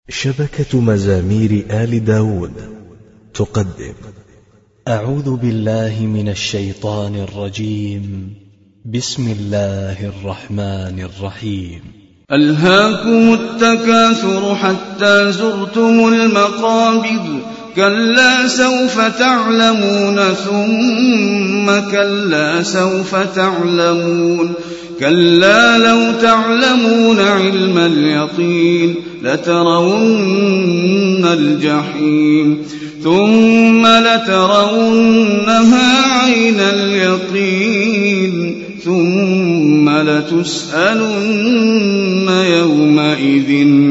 شبكة مزامير آل داود تقدم. أعوذ بالله من الشيطان الرجيم. بسم الله الرحمن الرحيم. ألهاكم التكاثر حتى زرتم المقابر، كلا سوف تعلمون ثم كلا سوف تعلمون، كلا لو تعلمون علم اليقين لترون الجحيم ثم لترونها عين اليقين ثم لتسألن يومئذ